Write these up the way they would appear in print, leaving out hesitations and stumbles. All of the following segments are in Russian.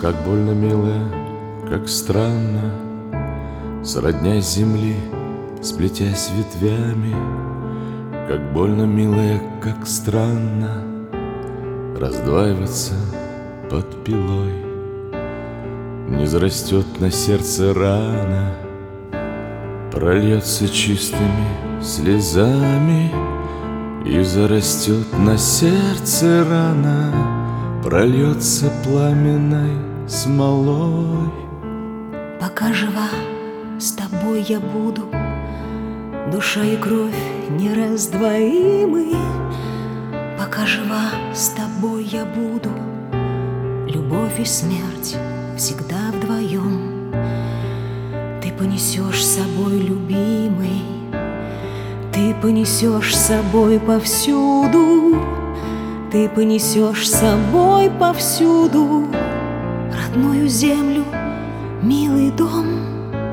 как больно, милая, как странно, сродня земли, сплетясь ветвями. Как больно, милая, как странно раздваиваться под пилой. Не зарастет на сердце рана, прольется чистыми слезами. И зарастет на сердце рана, прольется пламенной смолой. Пока жива, с тобой я буду, душа и кровь нераздвоимы. Пока жива, с тобой я буду, любовь и смерть всегда вдвоем. Ты понесешь с собой, любимый, ты понесешь с собой повсюду, ты понесешь с собой повсюду родную землю, милый дом.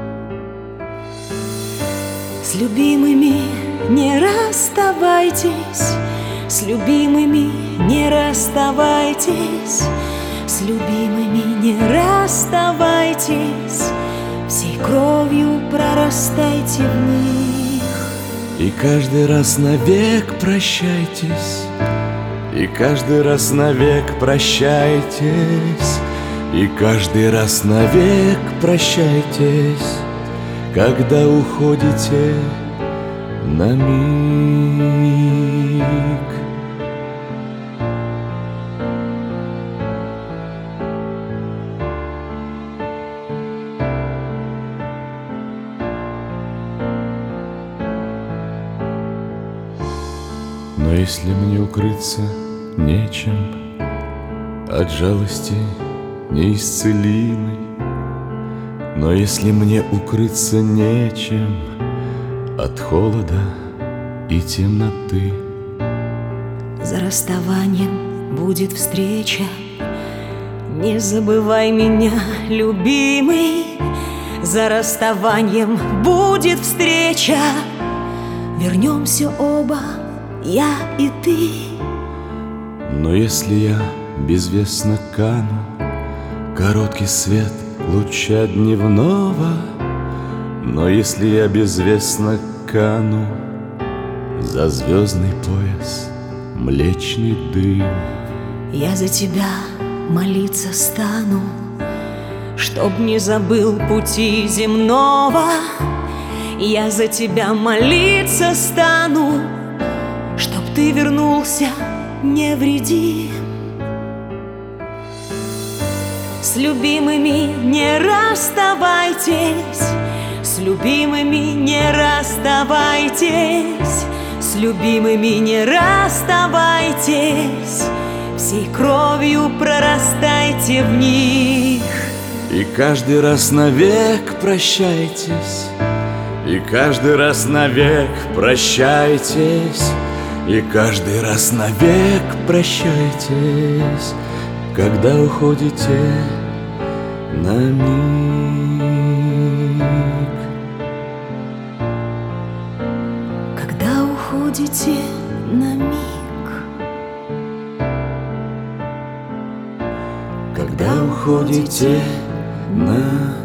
С любимыми не расставайтесь, с любимыми не расставайтесь, с любимыми не расставайтесь, всей кровью прорастайте в них. И каждый раз навек прощайтесь, и каждый раз навек прощайтесь, и каждый раз навек прощайтесь, когда уходите на миг. Но если мне укрыться нечем от жалости неисцелимой, но если мне укрыться нечем от холода и темноты, за расставанием будет встреча, не забывай меня, любимый. За расставанием будет встреча, вернемся оба, я и ты. Но если я безвестно кану, короткий свет луча дневного, но если я безвестно кану за звездный пояс млечный дым, я за тебя молиться стану, чтоб не забыл пути земного. Я за тебя молиться стану, чтоб ты вернулся невредим. С любимыми не расставайтесь, с любимыми не расставайтесь, с любимыми не расставайтесь, всей кровью прорастайте в них. И каждый раз навек прощайтесь, и каждый раз навек прощайтесь, и каждый раз навек прощайтесь, когда уходите на миг. Когда уходите на миг, когда уходите на